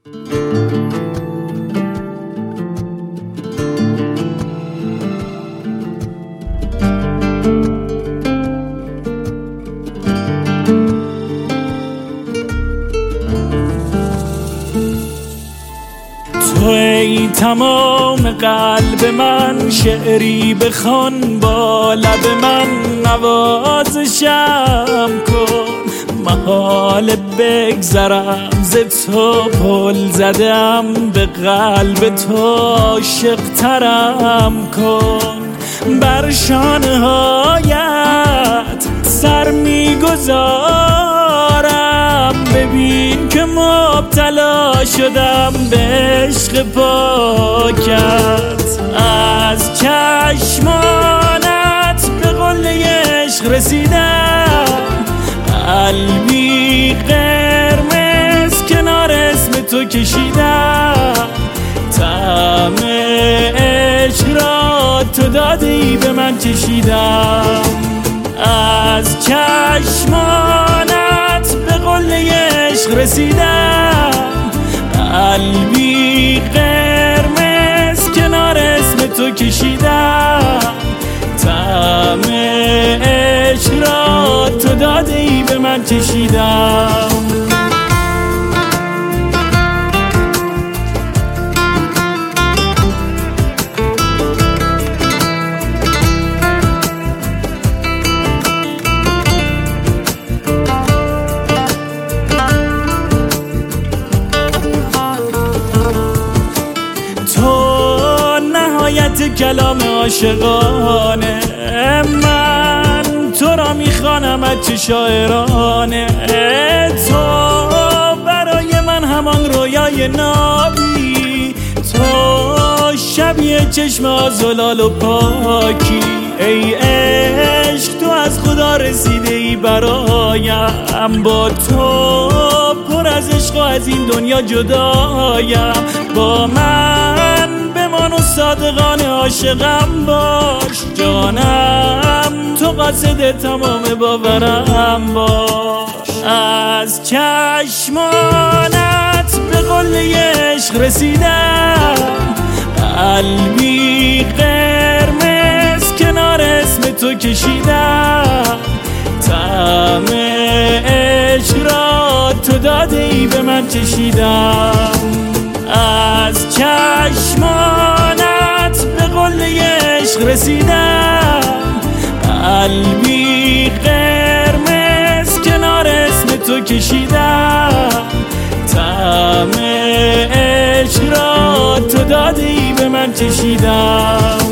ای تمام قلب من، شعری بخوان با لب من، نوازشم کن. محال بگذرم ز تو، پل زدم به قلب تو، عاشق ترم کن. بر شانه هایت سر میگذارم، ببین که مبتلا شدم به عشق پاکت. از چشمانت به قله عشق رسیدم، قلبی قرمز کنار اسم تو کشیدم. طعم عشق را تو دادی به من چشیدم. از چشمانت به قله عشق رسیدم، قلبی قرمز کنار اسم تو کشیدم. طعم عشق را تو دادی به من چشیدم. کلام عاشقانه، من تو را میخوانم از چه شاعرانه. تو برای من همان رویای نابی، تو شبیه چشم آزلال و پاکی. ای عشق تو از خدا رسیده ای برایم، با تو پر از عشق و از این دنیا جدایم. با من بمان و صادقانه عاشقم باش، جانم تو قاصد تمام باورم باش. از چشمانت به قله عشق رسیدم، قلبی قرمز کنار اسم تو کشیدم. طعم عشق را تو دادی به من چشیدم. از چشمانت به قله عشق رسیدم، قلبی قرمز کنار اسم تو کشیدم. طعم عشق را تو دادی به من چشیدم.